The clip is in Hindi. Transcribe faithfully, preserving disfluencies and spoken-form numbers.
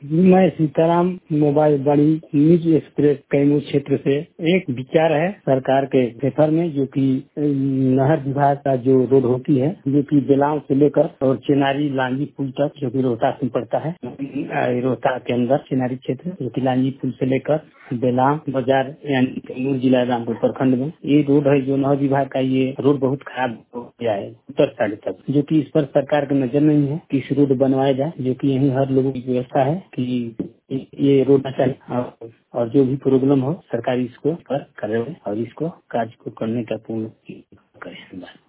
मैं सीताराम मोबाइल बड़ी निज एक्सप्रेस कैमूर क्षेत्र से। एक विचार है सरकार के पेपर में, जो कि नहर विभाग का जो रोड होती है, जो कि बेलाव से लेकर और चिनारी लांजी पुल तक, जो कि रोहतास में पड़ता है, रोहतास के अंदर चिनारी क्षेत्र, जो कि लांजी पुल से लेकर बेलाव बाजार यानी कैमूर जिला रामपुर प्रखंड में ये रोड है। जो नहर विभाग का ये रोड बहुत खराब हो गया है उत्तर साइड तक, जो कि इस पर सरकार की नजर नहीं है कि इस रोड बनवाया जाए, जो कि यही हर लोगों की व्यवस्था है कि ये रोड न चाहिए और, और जो भी प्रॉब्लम हो सरकार इसको पर करे और इसको कार्य को करने का पूर्ण करे।